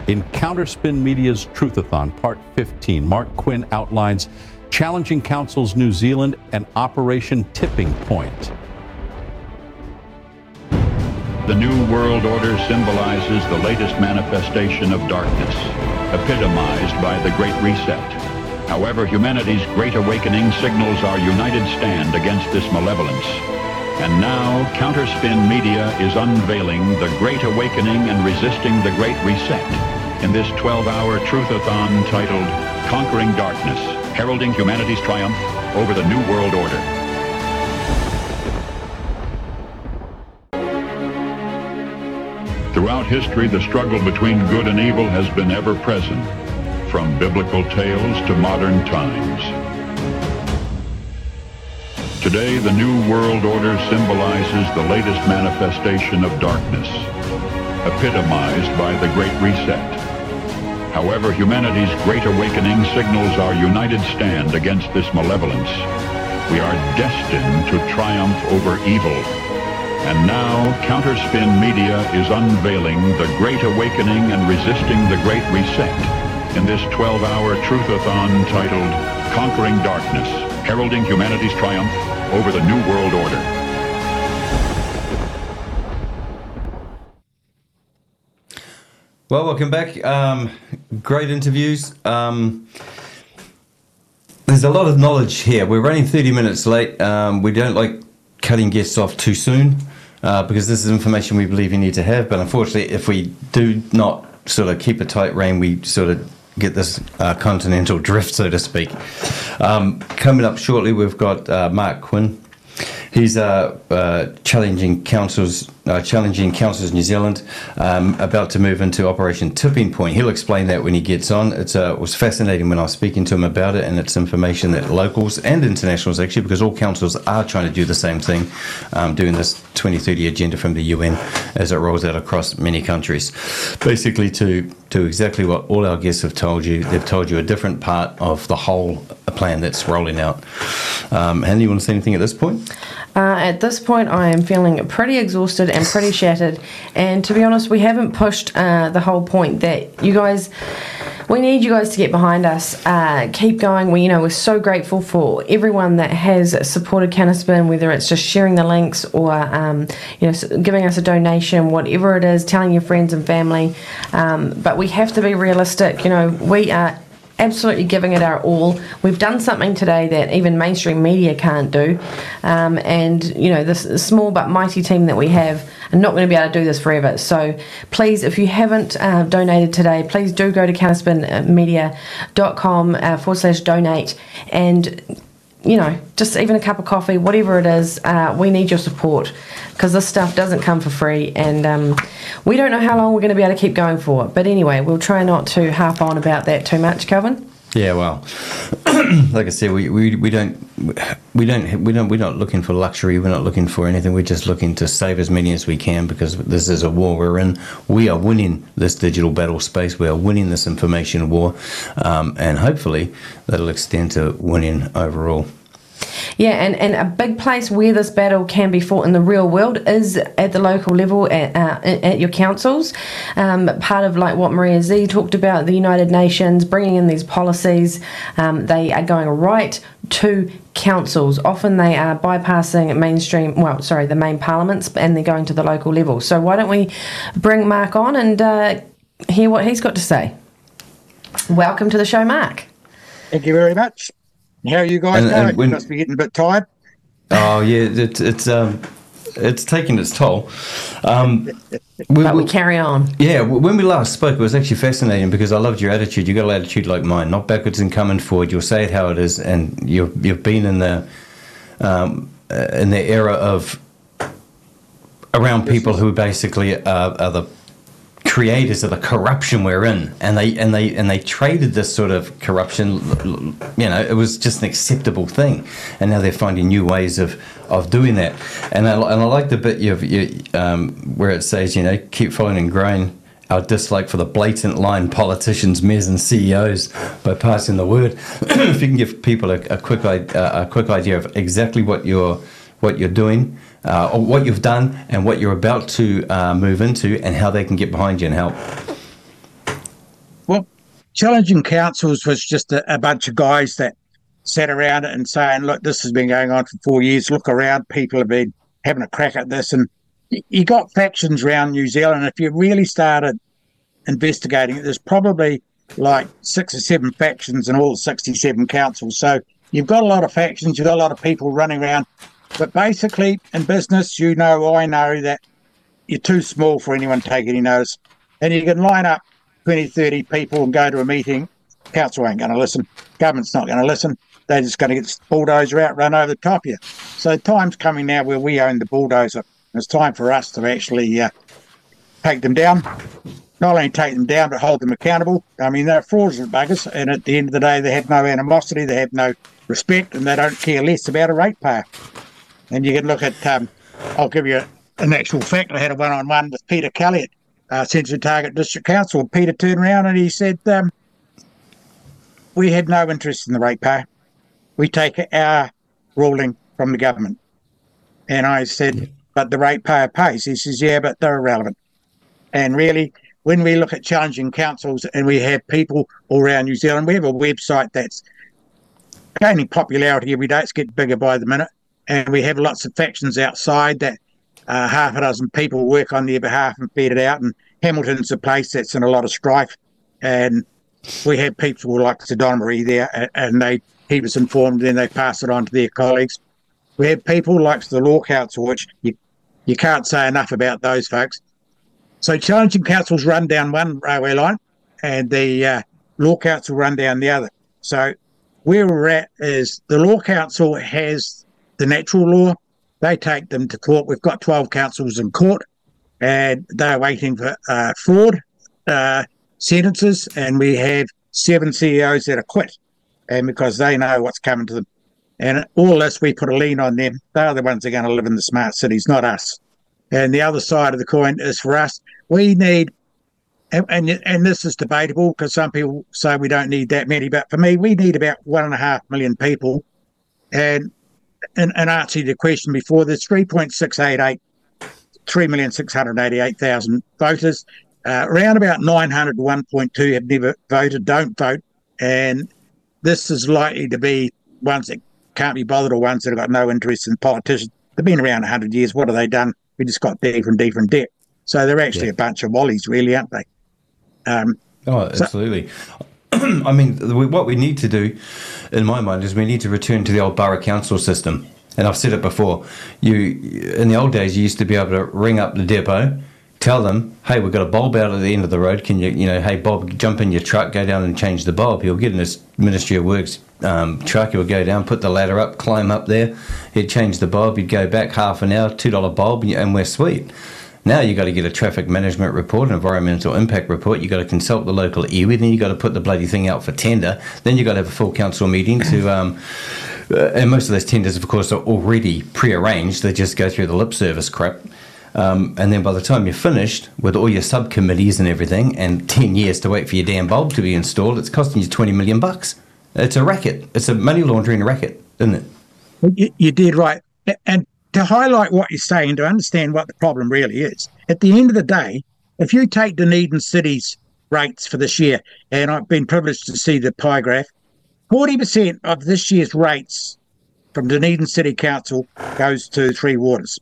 In Counterspin Media's Truthathon, Part 15, Mark Quinn outlines Challenging Councils New Zealand and Operation Tipping Point. The New World Order symbolizes the latest manifestation of darkness, epitomized by the Great Reset. However, humanity's Great Awakening signals our united stand against this malevolence. And now, Counterspin Media is unveiling the Great Awakening and resisting the Great Reset in this 12-hour Truthathon titled Conquering Darkness, Heralding Humanity's Triumph over the New World Order. Throughout history, the struggle between good and evil has been ever present, from biblical tales to modern times. Today, the New World Order symbolizes the latest manifestation of darkness, epitomized by the Great Reset. However, humanity's Great Awakening signals our united stand against this malevolence. We are destined to triumph over evil. And now, Counterspin Media is unveiling the Great Awakening and resisting the Great Reset in this 12-hour Truthathon titled Conquering Darkness, Heralding Humanity's Triumph over the New World Order. Well, welcome back. Great interviews. There's a lot of knowledge here. We're running 30 minutes late. We don't like cutting guests off too soon because this is information we believe you need to have. But unfortunately, if we do not sort of keep a tight rein, we sort of get this continental drift, so to speak. Coming up shortly, we've got Mark Quinn. He's challenging councils New Zealand, about to move into Operation Tipping Point. He'll explain that when he gets on. It was fascinating when I was speaking to him about it, and it's information that locals and internationals actually, because all councils are trying to do the same thing, doing this 2030 agenda from the UN as it rolls out across many countries. Basically to exactly what all our guests have told you. They've told you a different part of the whole plan that's rolling out. Hannah, you want to say anything at this point? At this point, I am feeling pretty exhausted and pretty shattered. And to be honest, we haven't pushed the whole point that you guys... We need you guys to get behind us. Keep going. We're so grateful for everyone that has supported Counterspin, whether it's just sharing the links or giving us a donation, whatever it is, telling your friends and family. But we have to be realistic. We are absolutely giving it our all. We've done something today that even mainstream media can't do. This small but mighty team that we have are not going to be able to do this forever. So please, if you haven't donated today, please do go to counterspinmedia.com/donate and just even a cup of coffee, whatever it is, we need your support because this stuff doesn't come for free, and we don't know how long we're going to be able to keep going for. But anyway, we'll try not to harp on about that too much, Calvin. Yeah, well, like I said, we're not looking for luxury. We're not looking for anything. We're just looking to save as many as we can because this is a war we're in. We are winning this digital battle space. We are winning this information war, and hopefully that'll extend to winning overall. Yeah, and a big place where this battle can be fought in the real world is at the local level, at your councils. Part of like what Maria Z talked about, the United Nations, bringing in these policies, they are going right to councils. Often they are bypassing the main parliaments, and they're going to the local level. So why don't we bring Mark on and hear what he's got to say. Welcome to the show, Mark. Thank you very much. How are you guys going? You must be getting a bit tired. Oh yeah, it's taking its toll. But we carry on. Yeah, when we last spoke, it was actually fascinating because I loved your attitude. You got an attitude like mine, not backwards and coming forward. You'll say it how it is, and you've been in the era of around people who basically are the creators of the corruption we're in, and they traded this sort of corruption. It was just an acceptable thing, and now they're finding new ways of doing that. And I like the bit where it says, keep following and growing our dislike for the blatant lying politicians, mayors, and CEOs by passing the word. If you can give people a quick idea of exactly what you're doing. Or what you've done and what you're about to move into and how they can get behind you and help. challenging councils was just a bunch of guys that sat around it and saying, look, this has been going on for 4 years. Look around, people have been having a crack at this. And you got factions around New Zealand. If you really started investigating it, there's probably like 6 or 7 factions in all 67 councils. So you've got a lot of factions, you've got a lot of people running around. But basically, in business, I know that you're too small for anyone to take any notice. And you can line up 20, 30 people and go to a meeting. Council ain't going to listen. Government's not going to listen. They're just going to get the bulldozer out, run over the top of you. So time's coming now where we own the bulldozer. It's time for us to actually take them down. Not only take them down, but hold them accountable. I mean, they're fraudulent buggers, and at the end of the day, they have no animosity, they have no respect, and they don't care less about a ratepayer. And you can look at, I'll give you an actual fact. I had a one-on-one with Peter Kelly at Central Target District Council. Peter turned around and he said, we had no interest in the ratepayer. We take our ruling from the government. And I said, but the ratepayer pays. He says, yeah, but they're irrelevant. And really, when we look at challenging councils and we have people all around New Zealand, we have a website that's gaining popularity every day. It's getting bigger by the minute. And we have lots of factions outside that half a dozen people work on their behalf and feed it out. And Hamilton's a place that's in a lot of strife. And we have people like Sir Don Marie there, and they keep us informed, and then they pass it on to their colleagues. We have people like the Law Council, which you can't say enough about those folks. So challenging councils run down one railway line, and the Law Council run down the other. So where we're at is the Law Council has the natural law. They take them to court. We've got 12 councils in court, and they're waiting for fraud sentences, and we have 7 CEOs that are quit, and because they know what's coming to them. And all this, we put a lien on them. They're the ones that are going to live in the smart cities, not us. And the other side of the coin is for us, we need, and this is debatable because some people say we don't need that many, but for me, we need about 1.5 million people. And answering the question before, there's 3,688,000 voters. Around about 900 to 1.2 have never voted, don't vote. And this is likely to be ones that can't be bothered or ones that have got no interest in politicians. They've been around 100 years. What have they done? We just got deeper and deeper in debt. So they're actually a bunch of wallies, really, aren't they? Absolutely. I mean, what we need to do, in my mind, is we need to return to the old borough council system. And I've said it before. In the old days, you used to be able to ring up the depot, tell them, hey, we've got a bulb out at the end of the road. Can hey, Bob, jump in your truck, go down and change the bulb. He'll get in his Ministry of Works truck. He'll go down, put the ladder up, climb up there. He'd change the bulb. He'd go back half an hour, $2 bulb, and we're sweet. Now you've got to get a traffic management report, an environmental impact report. You've got to consult the local iwi. Then you've got to put the bloody thing out for tender. Then you've got to have a full council meeting to... and most of those tenders, of course, are already pre-arranged. They just go through the lip service crap. And then by the time you're finished with all your subcommittees and everything, and 10 years to wait for your damn bulb to be installed, it's costing you $20 million. It's a racket. It's a money laundering racket, isn't it? You did right. And to highlight what you're saying, to understand what the problem really is, at the end of the day, if you take Dunedin City's rates for this year, and I've been privileged to see the pie graph, 40% of this year's rates from Dunedin City Council goes to Three Waters.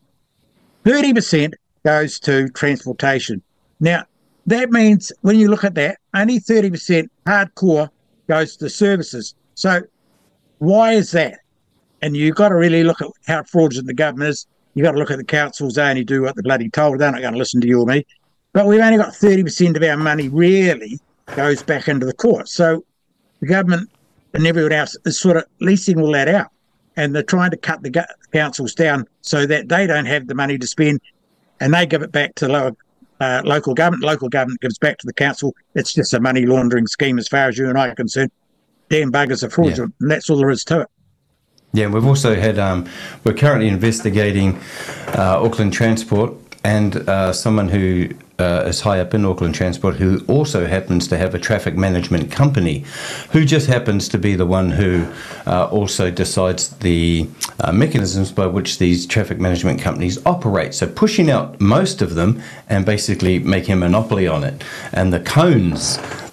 30% goes to transportation. Now, that means when you look at that, only 30% hardcore goes to services. So why is that? And you've got to really look at how fraudulent the government is. You've got to look at the councils. They only do what they're bloody told. They're not going to listen to you or me. But we've only got 30% of our money really goes back into the court. So the government and everyone else is sort of leasing all that out. And they're trying to cut the councils down so that they don't have the money to spend, and they give it back to local government. Local government gives back to the council. It's just a money laundering scheme as far as you and I are concerned. Damn buggers are fraudulent, and that's all there is to it. Yeah, we've also had, we're currently investigating Auckland Transport and someone who is high up in Auckland Transport who also happens to have a traffic management company, who just happens to be the one who also decides the mechanisms by which these traffic management companies operate. So pushing out most of them and basically making a monopoly on it. And the cones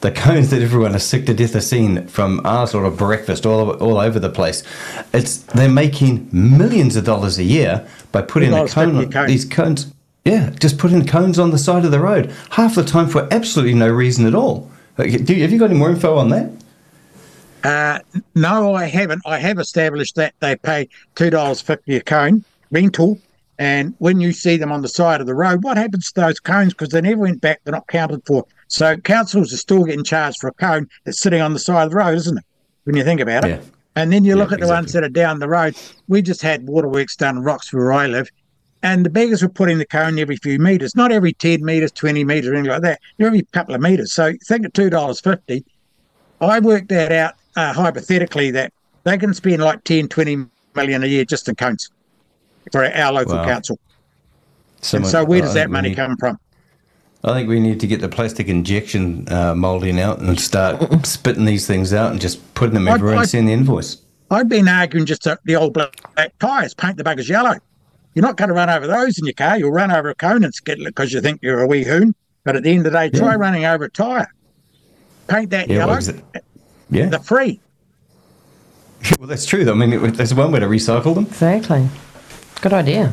the cones that everyone is sick to death of seeing from our sort of breakfast all over the place. They're making millions of dollars a year by putting a cone on these cones. Yeah, just putting cones on the side of the road, half the time for absolutely no reason at all. Have you got any more info on that? No, I haven't. I have established that they pay $2.50 a cone rental, and when you see them on the side of the road, what happens to those cones? Because they never went back, they're not counted for. So councils are still getting charged for a cone that's sitting on the side of the road, isn't it? When you think about it. Yeah. And then you look at the ones that are down the road. We just had waterworks done in Roxby where I live, and the beggars were putting the cone every few metres, not every 10 metres, 20 metres, or anything like that, every couple of metres. So think of $2.50. I worked that out hypothetically that they can spend like 10, 20 million a year just in cones for our local council. So where does that money come from? I think we need to get the plastic injection moulding out and start spitting these things out and just putting them everywhere and seeing the invoice. I've been arguing just the old black tyres, paint the buggers yellow. You're not going to run over those in your car. You'll run over a cone and skid it because you think you're a wee hoon. But at the end of the day, try running over a tyre. Paint that yellow. They're free. Well, that's true. I mean, there's one way to recycle them. Exactly. Good idea.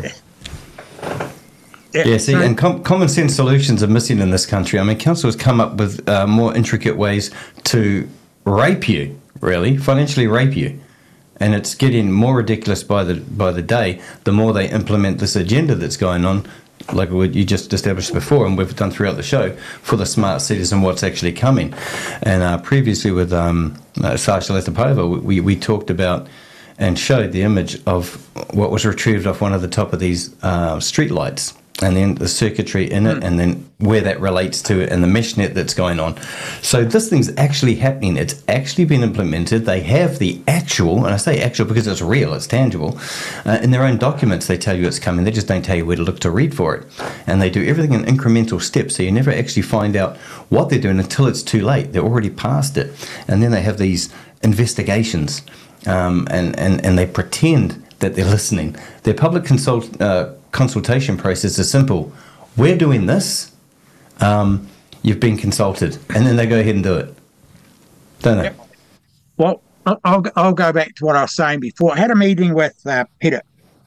Yeah, see, and common sense solutions are missing in this country. I mean, councils come up with more intricate ways to rape you, really, financially rape you. And it's getting more ridiculous by the day, the more they implement this agenda that's going on, like what you just established before, and we've done throughout the show, for the smart cities and what's actually coming. And previously with Sasha Letapova, we talked about and showed the image of what was retrieved off one of the top of these street lights, and then the circuitry in it, and then where that relates to it, and the mesh net that's going on. So this thing's actually happening. It's actually been implemented. They have the actual, and I say actual because it's real, it's tangible. In their own documents, they tell you it's coming. They just don't tell you where to look to read for it. And they do everything in incremental steps, so you never actually find out what they're doing until it's too late. They're already past it. And then they have these investigations, and they pretend that they're listening. Their public consultation process is simple. We're doing this. You've been consulted, and then they go ahead and do it, don't they? Yep. Well, I'll go back to what I was saying before. I had a meeting with Peter,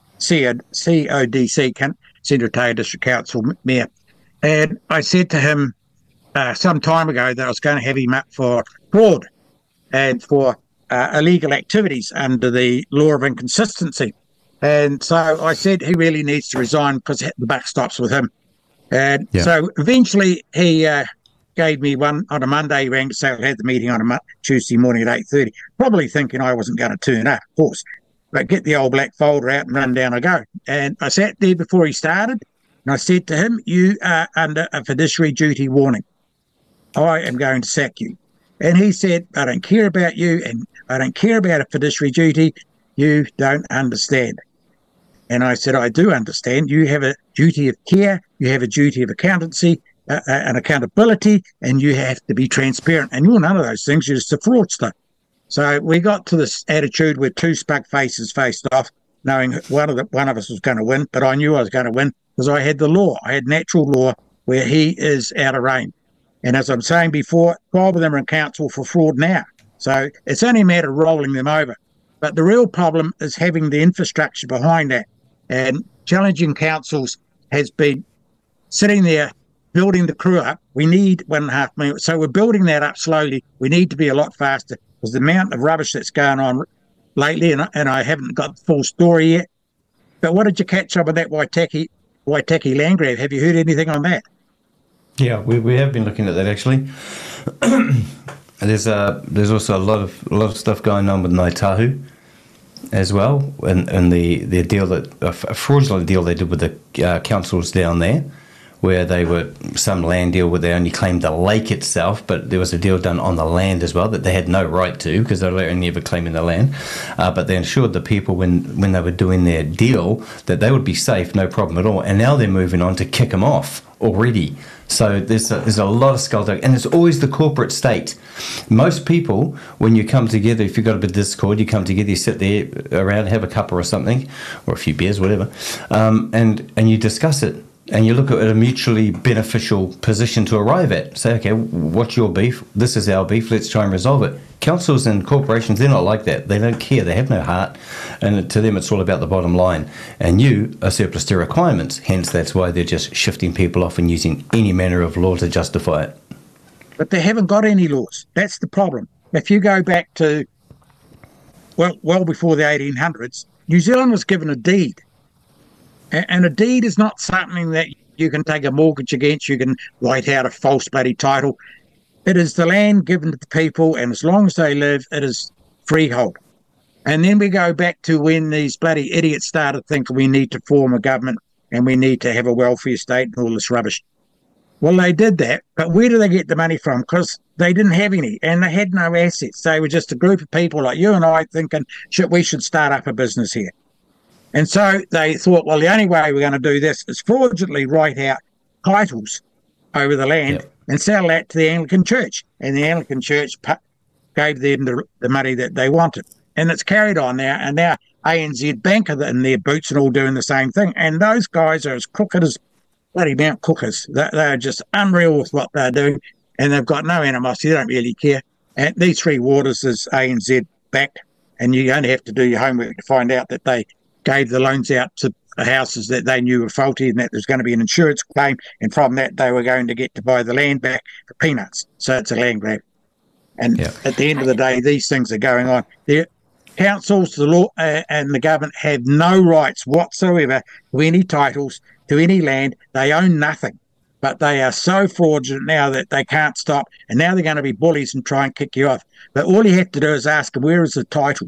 CODC, Central Otago District Council Mayor, and I said to him some time ago that I was going to have him up for fraud and for illegal activities under the law of inconsistency. And so I said he really needs to resign because the buck stops with him. And so eventually he gave me one on a Monday. He rang to say I had the meeting on a Tuesday morning at 8:30, probably thinking I wasn't going to turn up, of course. But get the old black folder out and run down I go. And I sat there before he started, and I said to him, you are under a fiduciary duty warning. I am going to sack you. And he said, I don't care about you, and I don't care about a fiduciary duty. You don't understand. And I said, I do understand. You have a duty of care, you have a duty of accountancy and accountability, and you have to be transparent. And you're none of those things. You're just a fraudster. So we got to this attitude where two spug faces faced off, knowing one of us was going to win, but I knew I was going to win because I had the law. I had natural law where he is out of reign. And as I'm saying before, 12 of them are in council for fraud now. So it's only a matter of rolling them over. But the real problem is having the infrastructure behind that. And challenging councils has been sitting there building the crew up. We need $1.5 million. So we're building that up slowly. We need to be a lot faster because the amount of rubbish that's going on lately, and I haven't got the full story yet. But what did you catch up with that Waitaki land grab? Have you heard anything on that? Yeah, we have been looking at that actually. There's also a lot of stuff going on with Ngāi Tahu as well, and the deal a fraudulent deal they did with the councils down there, where they were some land deal where they only claimed the lake itself, but there was a deal done on the land as well that they had no right to because they were only ever claiming the land. But they ensured the people when they were doing their deal that they would be safe, no problem at all. And now they're moving on to kick them off already. So there's a lot of skullduggery, and it's always the corporate state. Most people, when you come together, if you've got a bit of discord, you come together, you sit there around, have a cuppa or something, or a few beers, whatever, and you discuss it. and you look at a mutually beneficial position to arrive at. Say, okay, what's your beef? This is our beef. Let's try and resolve it. Councils and corporations, they're not like that. They don't care. They have no heart. And to them, it's all about the bottom line. And you are surplus to requirements. Hence, that's why they're just shifting people off and using any manner of law to justify it. But they haven't got any laws. That's the problem. If you go back to, well before the 1800s, New Zealand was given a deed. And a deed is not something that you can take a mortgage against, you can write out a false bloody title. It is the land given to the people, and as long as they live, it is freehold. And then we go back to when these bloody idiots started thinking we need to form a government and we need to have a welfare state and all this rubbish. Well, they did that, but where do they get the money from? Because they didn't have any, and they had no assets. They were just a group of people like you and I thinking, we should start up a business here. And so they thought, well, the only way we're going to do this is fraudulently write out titles over the land and sell that to the Anglican Church. And the Anglican Church gave them the money that they wanted. And it's carried on now, and now ANZ Bank are in their boots and all doing the same thing. And those guys are as crooked as bloody Mount Cookers. They're just unreal with what they're doing, and they've got no animosity. They don't really care. And these Three Waters is ANZ backed, and you only have to do your homework to find out that they gave the loans out to houses that they knew were faulty and that there's going to be an insurance claim, and from that they were going to get to buy the land back for peanuts. So it's a land grab. And at the end of the day, these things are going on. The councils, the law, and the government have no rights whatsoever to any titles, to any land. They own nothing. But they are so fraudulent now that they can't stop. And now they're going to be bullies and try and kick you off. But all you have to do is ask them, where is the title?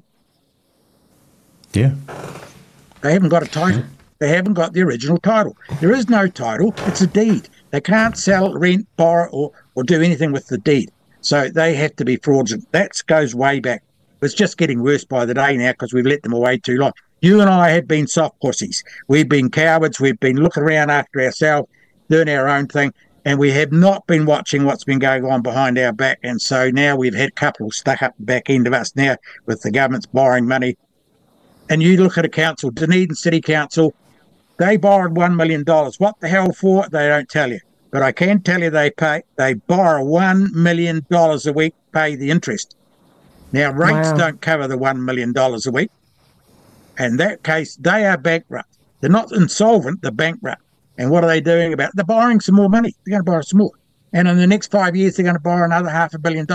Yeah. They haven't got a title. They haven't got the original title. There is no title. It's a deed. They can't sell, rent, borrow, or do anything with the deed. So they have to be fraudulent. That goes way back. It's just getting worse by the day now because we've let them away too long. You and I have been soft pussies. We've been cowards. We've been looking around after ourselves, doing our own thing, and we have not been watching what's been going on behind our back. And so now we've had couples stuck up the back end of us now with the government's borrowing money. And you look at a council, Dunedin City Council, they borrowed $1 million. What the hell for? They don't tell you. But I can tell you they borrow $1 million a week, pay the interest. Now, rates don't cover the $1 million a week. In that case, they are bankrupt. They're not insolvent, they're bankrupt. And what are they doing about it? They're borrowing some more money. They're going to borrow some more. And in the next 5 years, they're going to borrow another $500 million.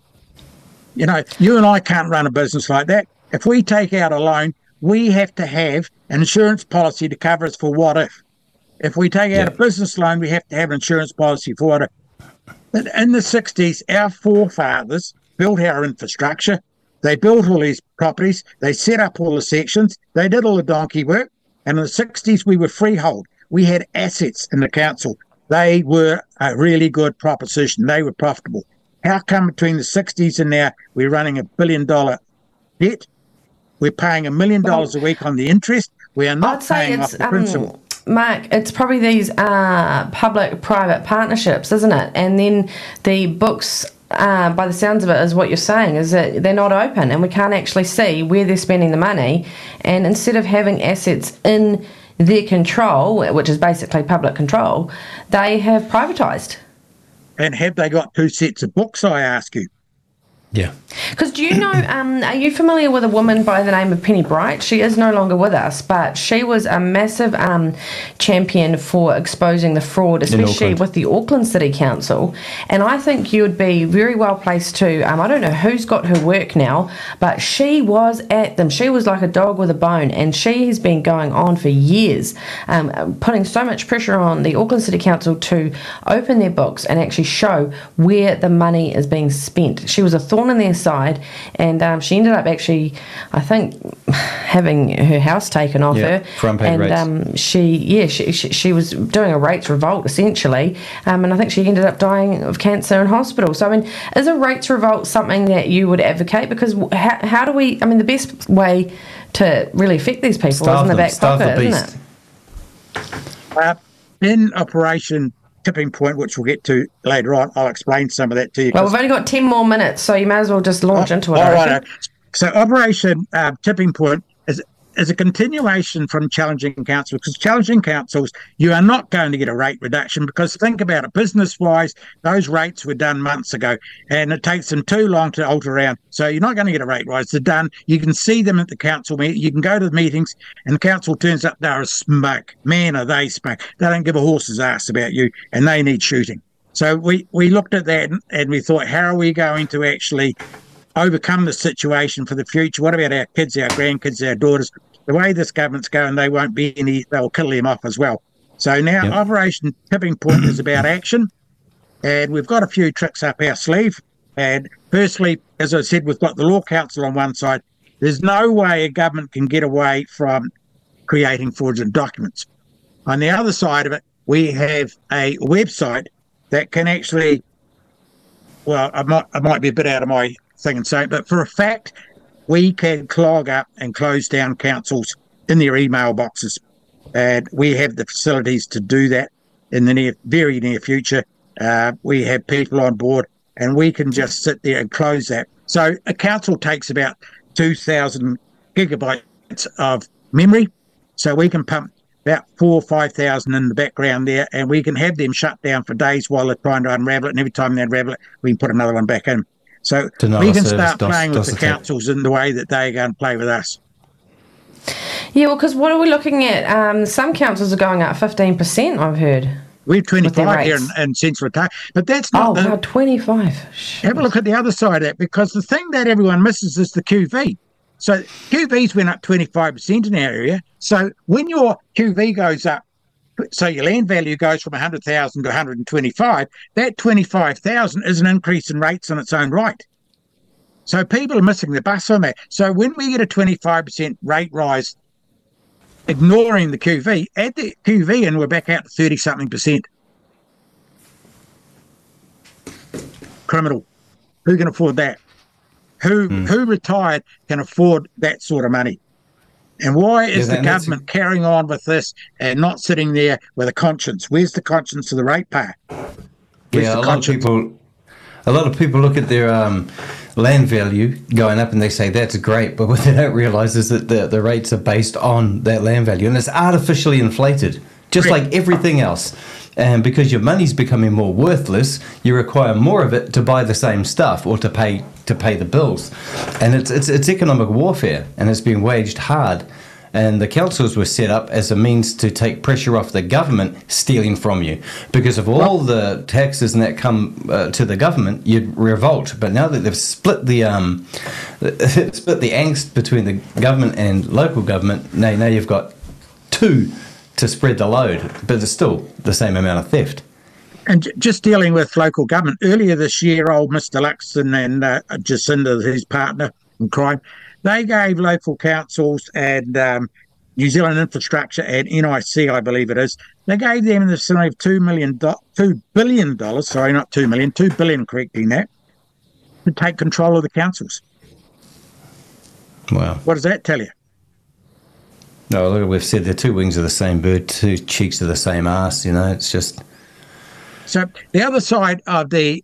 You know, you and I can't run a business like that. If we take out a loan, we have to have an insurance policy to cover us for what if. If we take out a business loan, we have to have an insurance policy for what if. But in the 60s, our forefathers built our infrastructure. They built all these properties. They set up all the sections. They did all the donkey work. And in the 60s, we were freehold. We had assets in the council. They were a really good proposition. They were profitable. How come between the 60s and now we're running $1 billion debt? We're paying $1 million a week on the interest. We are not paying off the principal. Mark, it's probably these public-private partnerships, isn't it? And then the books, by the sounds of it, is what you're saying, is that they're not open and we can't actually see where they're spending the money. And instead of having assets in their control, which is basically public control, they have privatised. And have they got two sets of books, I ask you? Yeah. Because do you know, are you familiar with a woman by the name of Penny Bright? She is no longer with us, but she was a massive champion for exposing the fraud, especially with the Auckland City Council. And I think you would be very well placed to, I don't know who's got her work now, but she was at them. She was like a dog with a bone, and she has been going on for years, putting so much pressure on the Auckland City Council to open their books and actually show where the money is being spent. She was a thorn in their side, and she ended up actually, I think, having her house taken off her. And she was doing a rates revolt essentially, and I think she ended up dying of cancer in hospital. So I mean, is a rates revolt something that you would advocate? Because how do we? I mean, the best way to really affect these people is in the back pocket, isn't it? In Operation Tipping Point, which we'll get to later on, I'll explain some of that to you. Well, we've only got 10 more minutes, so you may as well just launch into it. All right. So Operation Tipping Point as a continuation from challenging councils, because challenging councils, you are not going to get a rate reduction, because think about it, business-wise, those rates were done months ago, and it takes them too long to alter around. So you're not going to get a rate rise. They're done. You can see them at the council meeting. You can go to the meetings, and the council turns up, they're a smoke. Man, are they smoke. They don't give a horse's ass about you, and they need shooting. So we looked at that, and we thought, how are we going to actually overcome the situation for the future? What about our kids, our grandkids, our daughters? The way this government's going, they won't be any, they'll kill them off as well. So now Operation Tipping Point is about action, and we've got a few tricks up our sleeve. And firstly, as I said, we've got the Law Council on one side. There's no way a government can get away from creating fraudulent documents. On the other side of it, we have a website that can actually, well, I might be a bit out of my thing and say, but for a fact, we can clog up and close down councils in their email boxes. And we have the facilities to do that in the very near future. We have people on board, and we can just sit there and close that. So a council takes about 2,000 gigabytes of memory. So we can pump about 4,000 or 5,000 in the background there, and we can have them shut down for days while they're trying to unravel it. And every time they unravel it, we can put another one back in. So we can start playing with the councils in the way that they go and play with us. Yeah, well, because what are we looking at? Some councils are going up 15%, I've heard. We're 25 here in Central Otago, but that's not. Oh, wow, 25. Have a look at the other side of that, because the thing that everyone misses is the QV. So QVs went up 25% in our area. So when your QV goes up, so your land value goes from 100,000 to 125, that 25,000 is an increase in rates in its own right. So people are missing the bus on that. So when we get a 25% rate rise, ignoring the QV, add the QV and we're back out to 30-something%. Criminal. Who can afford that? Who retired can afford that sort of money? And why is the government carrying on with this and not sitting there with a conscience? Where's the conscience of the ratepayer? A lot of people look at their land value going up and they say that's great, but what they don't realise is that the rates are based on that land value, and it's artificially inflated, just like everything else. And because your money's becoming more worthless, you require more of it to buy the same stuff or to pay the bills. And it's economic warfare, and it's being waged hard. And the councils were set up as a means to take pressure off the government stealing from you. Because of all the taxes and that come to the government, you'd revolt. But now that they've split the angst between the government and local government, now you've got two to spread the load, but it's still the same amount of theft. And just dealing with local government, earlier this year, old Mr. Luxon and Jacinda, his partner in crime, they gave local councils and New Zealand Infrastructure and NIC, I believe it is, they gave them in the vicinity of $2 billion, sorry, not 2 million, 2 billion, correcting that, to take control of the councils. Wow. What does that tell you? No, look, we've said they're two wings of the same bird, two cheeks of the same arse. It's just. So the other side of the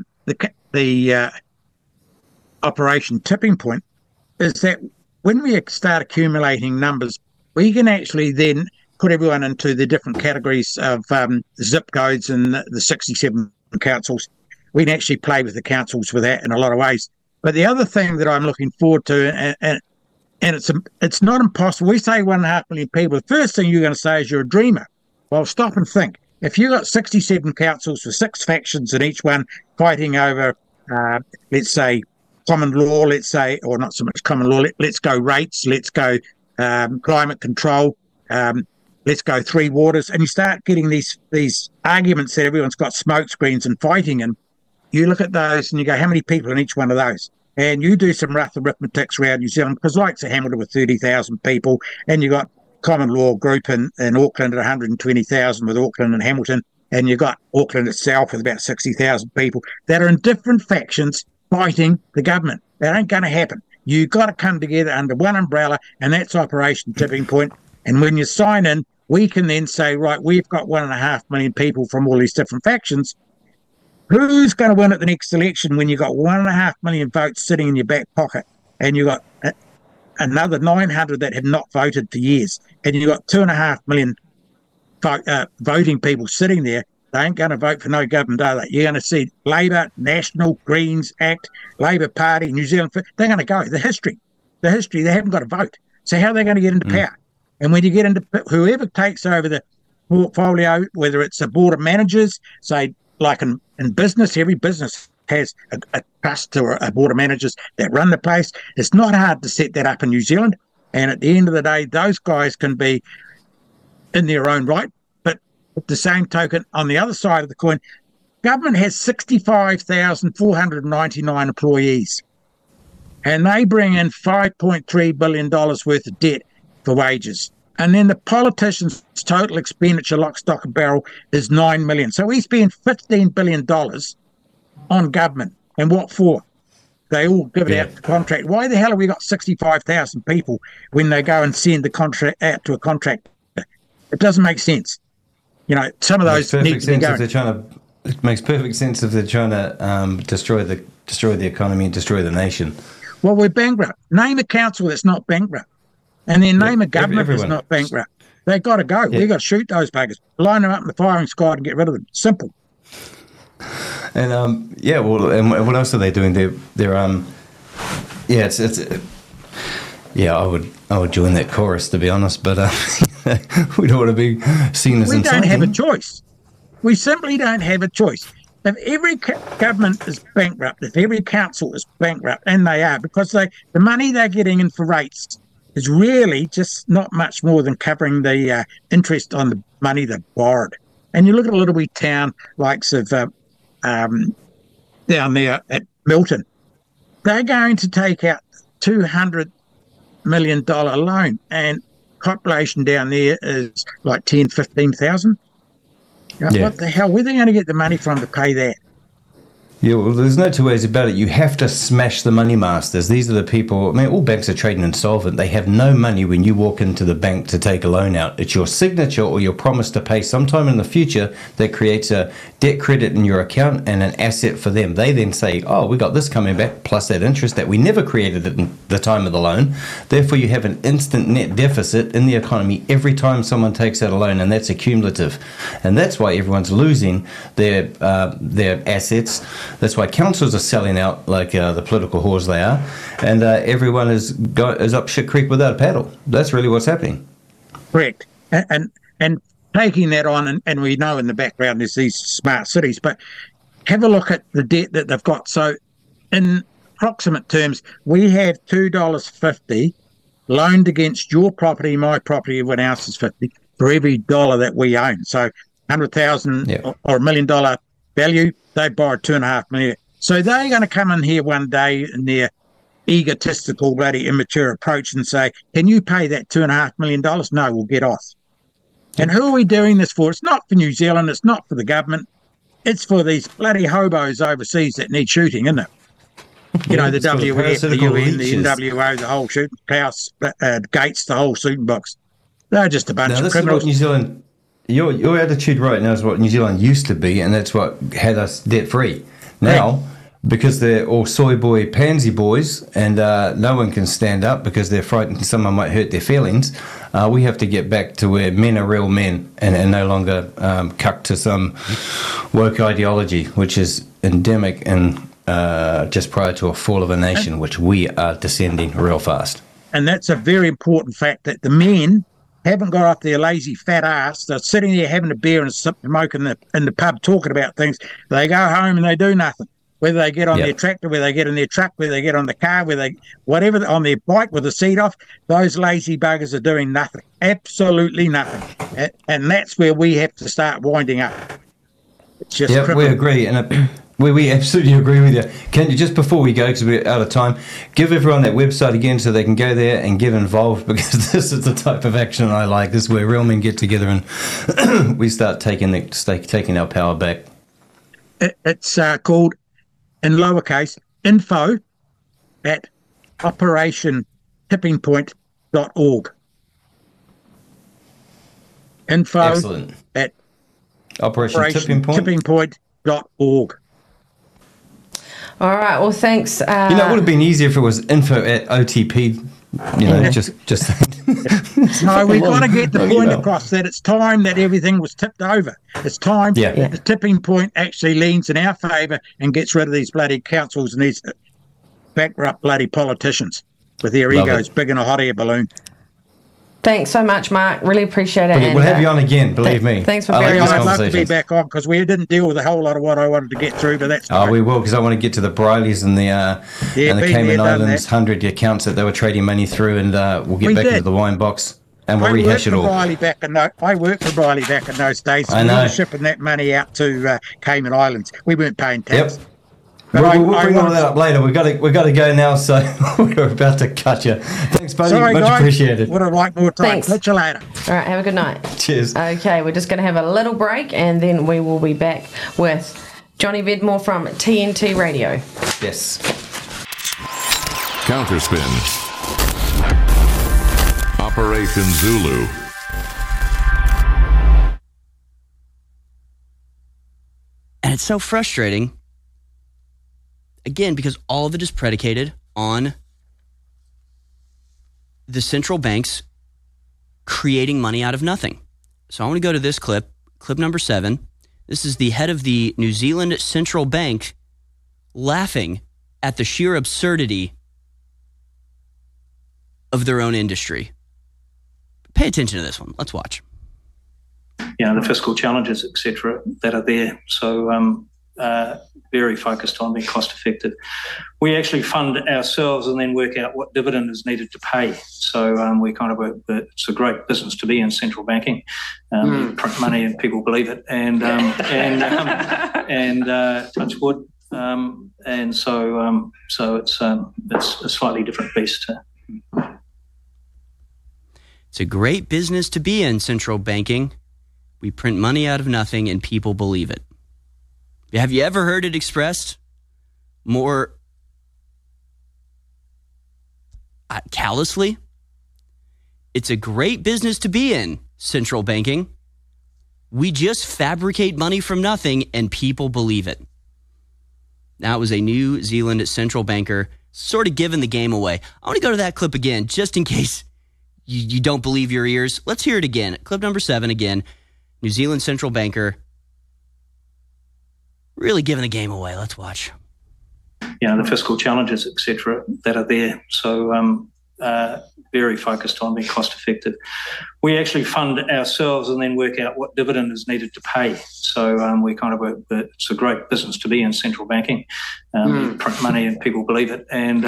Operation Tipping Point is that when we start accumulating numbers, we can actually then put everyone into the different categories of zip codes and the 67 councils. We can actually play with the councils with that in a lot of ways. But the other thing that I'm looking forward to, and it's not impossible. We say 1.5 million people. The first thing you're going to say is you're a dreamer. Well, stop and think. If you got 67 councils with 6 factions in each one fighting over, let's say, common law, let's say, or not so much common law, let's go rates, let's go climate control, let's go 3 waters, and you start getting these arguments that everyone's got smoke screens and fighting, and you look at those and you go, how many people in each one of those? And you do some rough arithmetics around New Zealand, because like St Hamilton with 30,000 people, and you got common law group in Auckland at 120,000 with Auckland and Hamilton, and you got Auckland itself with about 60,000 people that are in different factions fighting the government. That ain't going to happen. You got to come together under one umbrella, and that's Operation Tipping Point. And when you sign in, we can then say, right, we've got 1.5 million people from all these different factions. Who's going to win at the next election when you've got 1.5 million votes sitting in your back pocket, and you've got another 900 that have not voted for years, and you've got 2.5 million voting people sitting there. They ain't going to vote for no government, are they? You're going to see Labor, National, Greens, ACT, Labor Party, New Zealand. They're going to go. The history, they haven't got a vote. So how are they going to get into power? And when you get into whoever takes over the portfolio, whether it's a board of managers, say like in business, every business has a trust or a board of managers that run the place. It's not hard to set that up in New Zealand. And at the end of the day, those guys can be in their own right. But at the same token, on the other side of the coin, government has 65,499 employees. And they bring in $5.3 billion worth of debt for wages. And then the politicians' total expenditure, lock, stock and barrel, is $9 million. So we spend $15 billion on government. And what for? They all give it out the contract. Why the hell have we got 65,000 people when they go and send the contract out to a contractor? It doesn't make sense. Some of those need to be going. It makes perfect sense if they're trying to destroy the economy and destroy the nation. Well, we're bankrupt. Name a council that's not bankrupt. And then name a government that's not bankrupt. They've got to go. Yeah. We've got to shoot those buggers. Line them up in the firing squad and get rid of them. Simple. And and what else are they doing? I would join that chorus, to be honest, but we don't want to be seen as we don't have a choice. We simply don't have a choice. If every government is bankrupt, if every council is bankrupt, and they are, because the money they're getting in for rates is really just not much more than covering the interest on the money they've borrowed. And you look at a little wee town likes of down there at Milton, they're going to take out $200 million loan, and population down there is like 10, 15,000. What the hell? Where are they going to get the money from to pay that? Yeah, well, there's no two ways about it. You have to smash the money masters. These are the people. I mean, all banks are trading insolvent. They have no money when you walk into the bank to take a loan out. It's your signature or your promise to pay sometime in the future that creates a debt credit in your account and an asset for them. They then say, oh, we got this coming back plus that interest that we never created at the time of the loan. Therefore, you have an instant net deficit in the economy every time someone takes out a loan, and that's accumulative. And that's why everyone's losing their assets. That's why councils are selling out like the political whores they are, and everyone is up shit creek without a paddle. That's really what's happening. Correct. And taking that on, and we know in the background there's these smart cities, but have a look at the debt that they've got. So in approximate terms, we have $2.50 loaned against your property, my property, everyone else's 50 for every dollar that we own. So $100,000 or $1 million value, they borrowed $2.5 million. So they're going to come in here one day in their egotistical, bloody immature approach and say, can you pay that $2.5 million? No, we'll get off. And who are we doing this for? It's not for New Zealand. It's not for the government. It's for these bloody hobos overseas that need shooting, isn't it? The WF, the UN, the NWO, the whole shooting, Klaus, Gates, the whole shooting box. They're just a bunch of criminals. New Zealand, your attitude right now is what New Zealand used to be, and that's what had us debt-free. Now, because they're all soy boy, pansy boys, and no one can stand up because they're frightened someone might hurt their feelings, we have to get back to where men are real men and no longer cucked to some woke ideology, which is endemic and just prior to a fall of a nation, which we are descending real fast. And that's a very important fact, that the men haven't got off their lazy fat ass. They're sitting there having a beer and smoking in the pub talking about things. They go home and they do nothing. Whether they get on their tractor, whether they get in their truck, whether they get on the car, whatever, on their bike with the seat off, those lazy buggers are doing nothing. Absolutely nothing. And that's where we have to start winding up. It's just we agree. And we absolutely agree with you. Can you, just before we go, because we're out of time, give everyone that website again so they can go there and get involved, because this is the type of action I like. This is where real men get together and we start taking our power back. It's called, in lowercase, info@operationtippingpoint.org. Excellent. At operationtippingpoint.org. All right. Well, thanks. It would have been easier if it was info@otp.org. You know, just No, we've got to get the point across that it's time that everything was tipped over. It's time that the tipping point actually leans in our favour and gets rid of these bloody councils and these bankrupt bloody politicians with their egos big in a hot air balloon. Thanks so much, Mark. Really appreciate it. We'll have you on again, believe me. Thanks for bearing with us. I'd love to be back on because we didn't deal with a whole lot of what I wanted to get through, but that's fine. Oh, we will, because I want to get to the Briley's and the Cayman Islands 100 accounts that they were trading money through, and we'll get back into the wine box and we'll rehash it all. I worked for Briley back in those days. I know. We were shipping that money out to Cayman Islands. We weren't paying tax. Yep. We'll bring all of that up later. We've got to go now, so we're about to cut you. Thanks, buddy. Sorry, much guys. appreciated. Would have liked more time. Thanks. Catch you later. All right, have a good night. Cheers. Okay, we're just going to have a little break and then we will be back with Johnny Vedmore from TNT Radio. Yes. Counterspin. Operation Zulu. And it's so frustrating, again, because all of it is predicated on the central banks creating money out of nothing. So I want to go to this clip number 7. This is the head of the New Zealand Central Bank laughing at the sheer absurdity of their own industry. Pay attention to this one. Let's watch. You know, the fiscal challenges, etc., that are there. So very focused on being cost effective. We actually fund ourselves and then work out what dividend is needed to pay. So we kind of work, it's a great business to be in, central banking. Print money and people believe it, and touch wood. And so it's a slightly different beast. It's a great business to be in, central banking. We print money out of nothing and people believe it. Have you ever heard it expressed more callously? It's a great business to be in, central banking. We just fabricate money from nothing and people believe it. Now, it was a New Zealand central banker sort of giving the game away. I want to go to that clip again, just in case you don't believe your ears. Let's hear it again. Clip number 7 again. New Zealand central banker really giving the game away. Let's watch. You know, the fiscal challenges, etc., that are there. So very focused on being cost effective. We actually fund ourselves and then work out what dividend is needed to pay. So we kind of work, it's a great business to be in, central banking. Print money and people believe it, and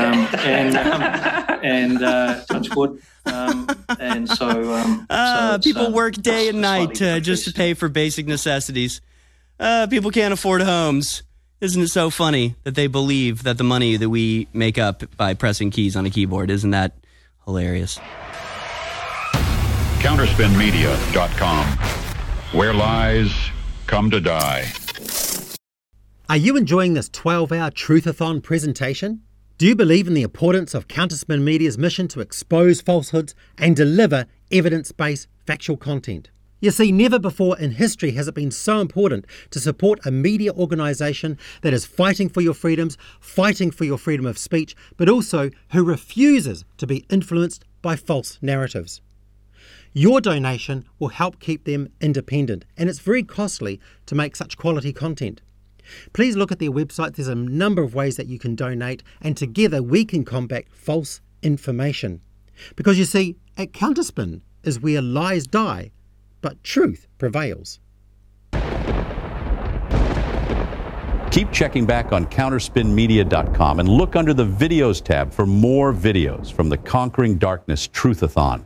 touch wood. And so people work day and night just to pay for basic necessities. People can't afford homes. Isn't it so funny that they believe that the money that we make up by pressing keys on a keyboard, isn't that hilarious? Counterspinmedia.com, where lies come to die. Are you enjoying this 12-hour Truthathon presentation? Do you believe in the importance of Counterspin Media's mission to expose falsehoods and deliver evidence-based factual content? You see, never before in history has it been so important to support a media organisation that is fighting for your freedoms, fighting for your freedom of speech, but also who refuses to be influenced by false narratives. Your donation will help keep them independent, and it's very costly to make such quality content. Please look at their website. There's a number of ways that you can donate, and together we can combat false information. Because you see, at Counterspin is where lies die, but truth prevails. Keep checking back on counterspinmedia.com and look under the videos tab for more videos from the Conquering Darkness Truthathon.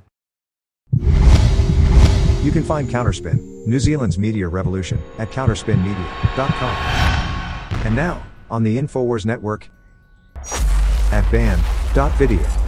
You can find Counterspin, New Zealand's media revolution, at counterspinmedia.com. And now, on the InfoWars Network, at band.video.